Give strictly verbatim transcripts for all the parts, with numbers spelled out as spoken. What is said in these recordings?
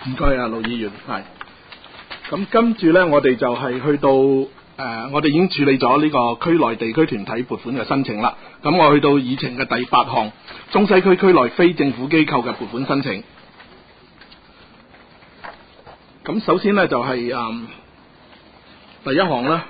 唔該啊，盧議員，係。咁跟住咧，我哋就係去到誒、呃，我哋已經處理咗呢個區內地區團體撥款嘅申請啦。咁我去到議程嘅第八項，中西區區內非政府機構嘅撥款申請。咁首先咧就係、是、誒、嗯、第一項咧，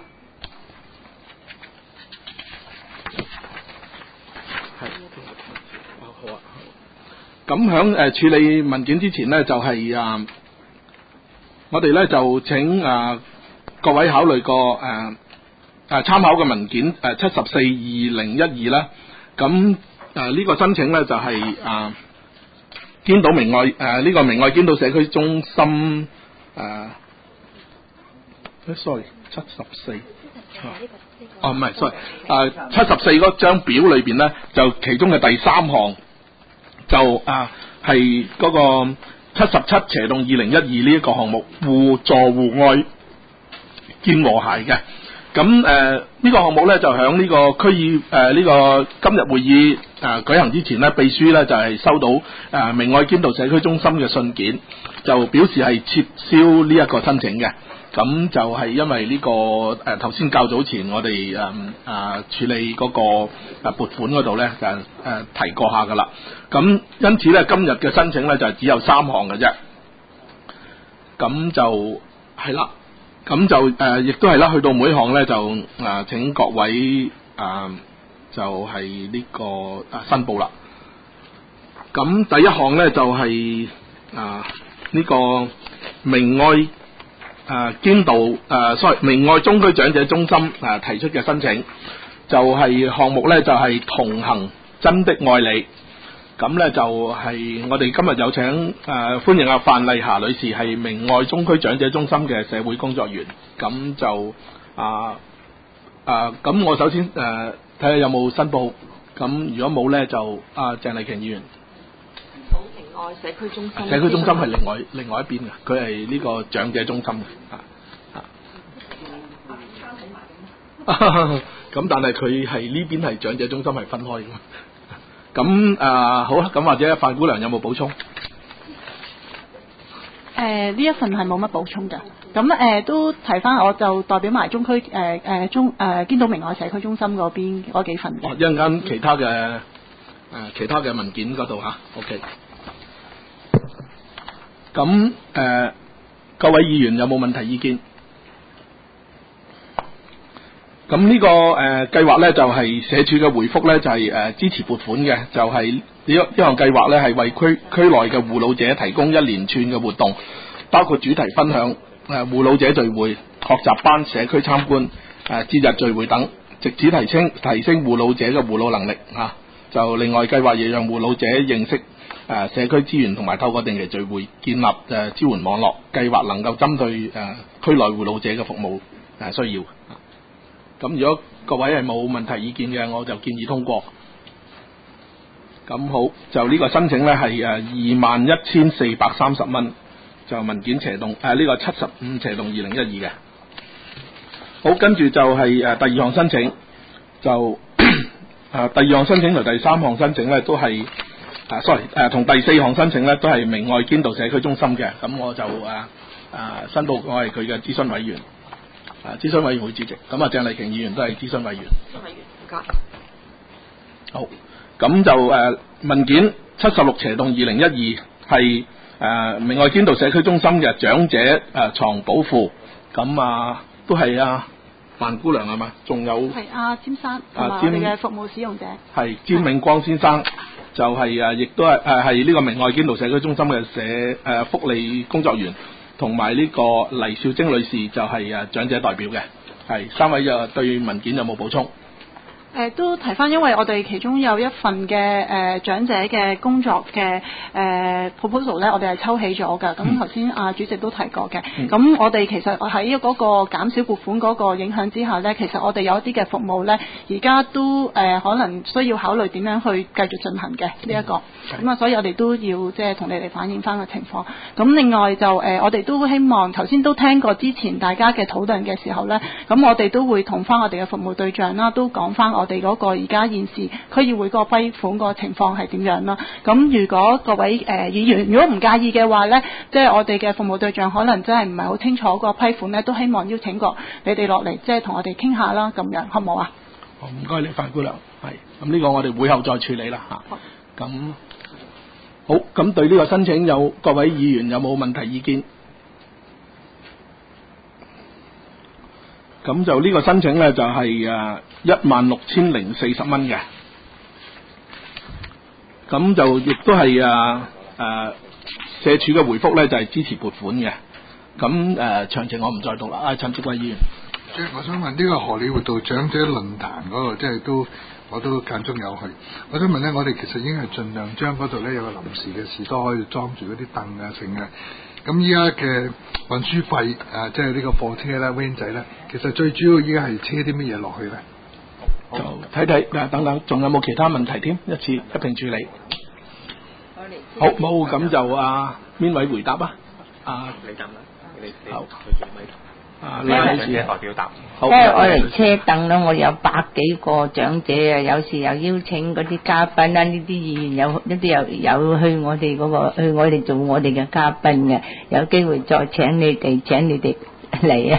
係好啊。咁響誒處理文件之前咧，就係、是、誒、呃、我哋咧就請誒、呃、各位考慮個誒誒參考嘅文件誒七十四二零一二啦。咁誒呢個申請咧就係、是、誒、呃、堅道明愛誒呢、呃這個明愛堅道社區中心。誒、uh, ，sorry， 七十四，哦唔係 ，sorry， 誒七十四嗰張表裏邊咧，就其中嘅第三項就啊係嗰個七十七斜洞二零一二呢一個項目，互助互愛建和諧嘅。咁誒呢個項目咧就響呢個區議誒呢個今日會議誒、呃、舉行之前咧，秘書咧就係、是、收到誒、呃、明愛堅道社區中心嘅信件，就表示係撤銷呢一個申請嘅。咁就係因為呢、這個誒頭先較早前我哋誒誒處理嗰個誒撥款嗰度咧就誒、呃、提過下噶啦。咁因此咧今日嘅申請咧就只有三項嘅啫。咁就係啦。咁就誒，亦、呃、都係啦。去到每一項咧，就誒、呃、請各位誒、呃、就係、是、呢、這個誒、呃、申報啦。咁第一項咧就係啊呢個明愛誒堅道誒，sorry，明愛中區長者中心誒、呃、提出嘅申請，就係、是、項目咧就係、是、同行真的愛你。咁咧就係我哋今日有請誒、呃、歡迎阿范麗霞女士，係明愛中區長者中心嘅社會工作員。咁就啊啊咁我首先誒睇下有冇申報。咁如果冇咧就啊鄭麗瓊議員。 明愛社區中心。 社區中心係另外另外一邊嘅，佢係呢個長者中心嘅。啊啊咁但係佢係呢邊係長者中心係分開嘅。咁誒、呃、好啦，咁或者范姑娘有冇補充？誒、 呃、呢一份係冇乜補充嘅。咁誒、呃、都提翻，我就代表埋中區誒誒中誒堅道明愛社區中心嗰邊嗰幾份嘅。一陣間其他嘅誒、呃、其他嘅文件嗰度嚇 OK。咁、呃、誒各位議員有冇問題意見？咁呢、這個誒、呃、計劃咧就係、是、社署嘅回覆咧就係、是、誒、呃、支持撥款嘅，就係呢一呢項計劃咧係為區區內嘅護老者提供一連串嘅活動，包括主題分享、誒、呃、護老者聚會、學習班、社區參觀、誒、呃、節日聚會等，藉此提升提升護老者嘅護老能力嚇、啊。就另外計劃亦讓護老者認識誒、呃、社區資源，同埋透過定期聚會建立誒、呃、支援網絡，計劃能夠針對誒、呃、區內護老者嘅服務誒、呃、需要。咁如果各位係冇問題意見嘅，我就建議通過。咁好，就呢個申請呢係誒二萬一千四百三十蚊，就文件斜洞誒呢、呃這個七十五斜洞二零一二嘅。好，跟住就係、是、誒、呃、第二項申請，就誒、呃、第二項申請同第三項申請呢都係誒、呃、sorry 誒、呃、同第四項申請呢都係明愛堅道社區中心嘅。咁我就誒誒、呃、申報我係佢嘅諮詢委員。啊！諮詢委員會主席，咁啊，鄭麗瓊議員都係諮詢委員。諮詢委員，唔該。好，咁就誒、呃、文件七十六斜洞二零一二係誒明愛堅道社區中心嘅長者誒、呃、床補庫，咁啊都係啊范姑娘係嘛？仲有係阿詹生同埋我哋嘅服務使用者。係詹永光先生，就係、是、誒，亦、啊、都係誒係呢個明愛堅道社區中心嘅社誒、呃、福利工作員。同埋呢個黎少晶女士就係誒長者代表嘅，係三位就對文件有冇補充？ 誒、呃、都提翻，因為我哋其中有一份嘅誒、呃、長者嘅工作嘅誒、呃、proposal 咧，我哋係抽起咗㗎。咁頭先阿主席都提過嘅。咁、嗯、我哋其實喺嗰個減少撥款嗰個影響之下咧，其實我哋有一啲嘅服務咧，而家都誒、呃、可能需要考慮點樣去繼續進行嘅呢一個。咁、嗯、啊，所以我哋都要即係同你哋反映翻個情況。咁另外就誒、呃，我哋都希望頭先都聽過之前大家嘅討論嘅時候咧，咁我哋都會同翻我哋嘅服務對象啦，都講翻我哋嗰個而家現時區議會個批款個情況係點樣啦。咁如果各位誒、呃、議員如果唔介意嘅話呢，即係我哋嘅服務對象可能真係唔係好清楚個批款呢，都希望邀請過你哋落嚟，即係同我哋傾下啦，咁樣好唔好啊？ 好，唔該你范姑娘，係咁呢個我哋會後再處理啦嚇。咁好，咁對呢個申請有各位議員有冇問題意見？咁就呢個申請呢，就係誒一萬六千零四十蚊嘅，咁就亦都係誒誒社署嘅回覆呢，就係支持撥款嘅。咁誒詳情我唔再讀啦。啊，陳志貴議員， 即係我想問呢個荷里活道長者論壇嗰個，即係都我都間中有去。我想問咧，我哋其實已經係盡量將嗰度咧有個臨時嘅士多可以裝住嗰啲凳啊、剩啊。咁依家嘅運輸費啊，即係呢個貨車啦、van 仔咧，其實最主要依家係車啲乜嘢落去咧？ 就睇睇啊，等等，仲有冇其他問題添？一次一併處理。好，冇咁就啊，邊位回答啊？啊， 你答啦，你你好對住咪。 啊， 你係女士長者代表答。 好， 即係我嚟車凳啦，我有百幾個長者啊，有時又邀請嗰啲嘉賓啦，呢啲議員有一啲又有去我哋嗰、個去我哋做我哋嘅嘉賓嘅，有機會再請你哋請你哋嚟啊！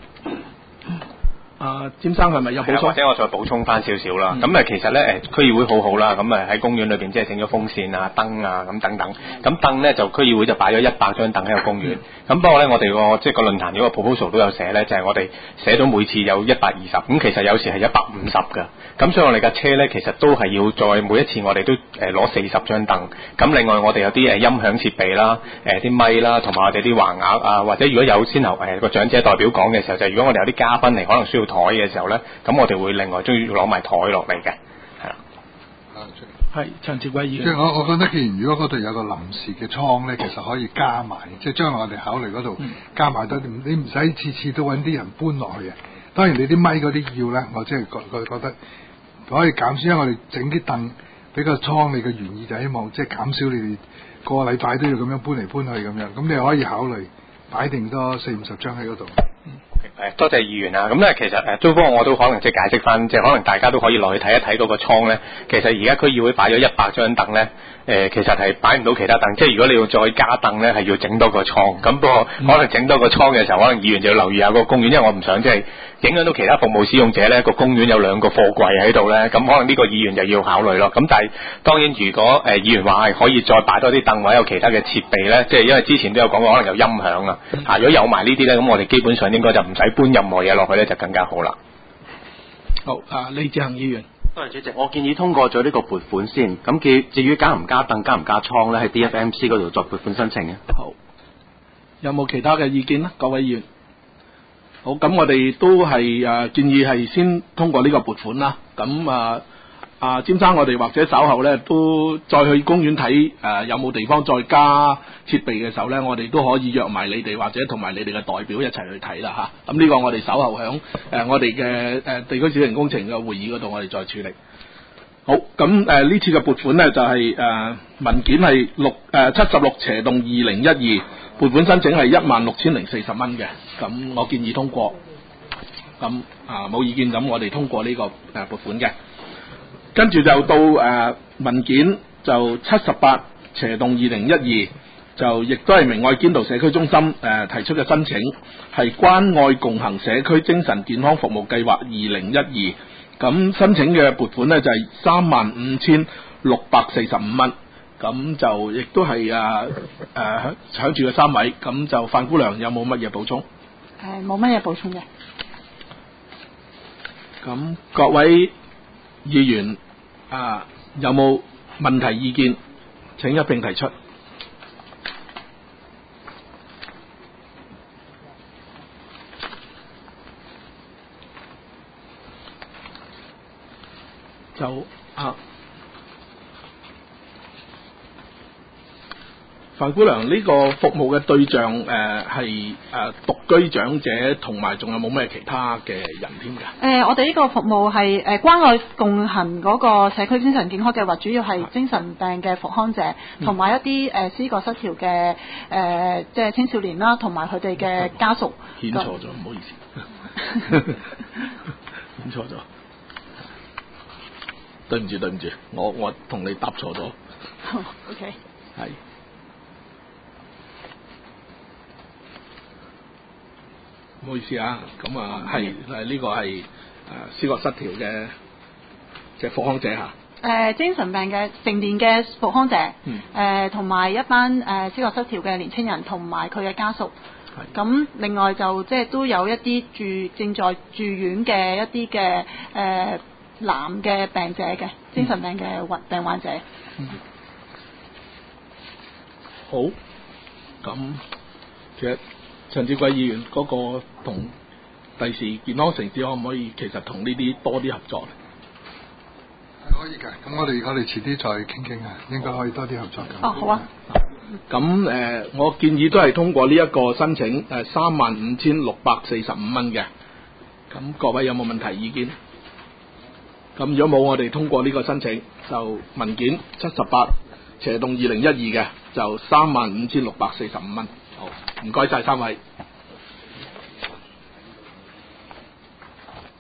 啊，詹生係咪有補充？ 或者我再補充翻少少啦。咁、嗯、誒其實咧誒區議會好好啦，咁誒喺公園裏邊即係整咗風扇啊、燈啊咁等等。咁凳咧就區議會就擺咗一百張凳喺個公園。咁、嗯、不過咧我哋個即係個論壇嗰個 proposal 都有寫咧，就係、是、我哋寫到每次有一百二十，咁其實有時係一百五十㗎。咁所以我哋架車咧其實都係要再每一次我哋都誒攞四十張凳。咁另外我哋有啲誒音響設備啦、誒啲咪啦，同埋我哋啲橫額啊，或者如果有先頭誒個長者代表講嘅時候，就係、如果我哋有啲嘉賓嚟可能需要台嘅時候咧，咁我哋會另外都要攞埋台落嚟嘅，係啦。 係陳志貴議員。 即係我我覺得，既然如果嗰度有個臨時嘅倉咧，其實可以加埋，即係將來我哋考慮嗰度加埋多啲，你唔使次次都揾啲人搬落去嘅。當然你啲咪嗰啲要咧，我即係覺覺覺得可以減少，因為我哋整啲凳俾個倉，你嘅原意就希望即係減少你哋個禮拜都要咁樣搬嚟搬去咁樣，咁你可以考慮擺定多四五十張喺嗰度。 誒多謝議員啊！咁咧其實誒，租方我都可能即係解釋翻，即係可能大家都可以落去睇一睇嗰個倉咧。其實而家區議會擺咗一百張凳咧，誒、呃、其實係擺唔到其他凳，即係如果你要再加凳咧，係要整多個倉。咁不過可能整多個倉嘅時候，可能議員就要留意下個公園，因為我唔想即係影響到其他服務使用者咧。個公園有兩個貨櫃喺度咧，咁可能呢個議員就要考慮咯。咁但係當然，如果誒、呃、議員話係可以再擺多啲凳或者有其他嘅設備咧，即係因為之前都有講過，可能有音響啊。啊，如果有埋呢啲咧，咁我哋基本上應該就唔使搬任何嘢落去咧，就更加好啦。 好，啊李志恒議員。 多謝主席，我建議通過咗呢個撥款先。咁至至於加唔加凳、加唔加倉咧，喺 D F M C 嗰度作撥款申請嘅。 好，有冇其他嘅意見咧？各位議員。好，咁我哋都係誒、啊、建議係先通過呢個撥款啦。咁啊啊，詹生，我哋或者稍後咧都再去公園睇誒有冇地方再加設備嘅時候咧，我哋都可以約埋你哋或者同埋你哋嘅代表一齊去睇啦嚇。咁呢個我哋稍後響誒、呃、我哋嘅誒地區小型工程嘅會議嗰度，我哋再處理。好，咁誒呢次嘅撥款咧就係、是、誒、呃、文件係六誒七十六斜洞二零一二，撥款申請係一萬六千零四十蚊嘅。咁我建議通過。咁啊冇意見，咁我哋通過呢、這個誒撥款嘅。跟住就到誒、呃、文件就七十八斜洞二零一二，就亦都係明愛堅道社區中心誒、呃、提出嘅申請，係關愛共行社區精神健康服務計劃二零一二。咁申請嘅撥款呢，就係三萬五千六百四十五蚊，咁就亦都係誒誒搶住嘅三位，咁就范姑娘有冇乜嘢補充？ 誒冇乜嘢補充嘅。 咁各位議員啊，有冇問題意見？請一併提出。就啊，范姑娘，呢、這個服務嘅對象誒係誒獨居長者，同埋仲有冇咩其他嘅人添㗎？誒、 呃，我哋呢個服務係誒、呃、關愛共行嗰個社區精神健康計劃，主要係精神病嘅復康者，同埋、嗯、一啲誒思覺失調嘅誒即係青少年啦，同埋佢哋嘅家屬。顯錯咗，唔好意思，顯錯咗。 對唔住對唔住，我我同你答錯咗。 好 OK。 係。唔好意思啊，咁啊係係呢個係誒思覺失調嘅即係復康者嚇。 誒、呃、精神病嘅成年嘅復康者，誒同埋一班誒、呃、思覺失調嘅年青人同埋佢嘅家屬。咁另外就即係都有一啲住正在住院嘅一啲嘅誒男嘅病者嘅精神病嘅患病患者。 嗯、好，咁其實陳志貴議員嗰個同第時健康城市可唔可以其實同呢啲多啲合作咧？ 可以嘅，咁我哋我哋遲啲再傾傾啊，應該可以多啲合作嘅。 哦，好啊。 咁誒、呃，我建議都係通過呢一個申請誒三萬五千六百四十五蚊嘅。咁各位有冇問題意見？咁如果冇，我哋通過呢個申請，就文件七十八斜洞二零一二嘅，就三萬五千六百四十五蚊。好，唔該晒三位。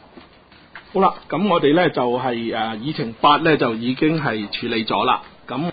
好啦，咁我哋咧就係、是、誒、呃、議程八咧就已經係處理咗啦，咁。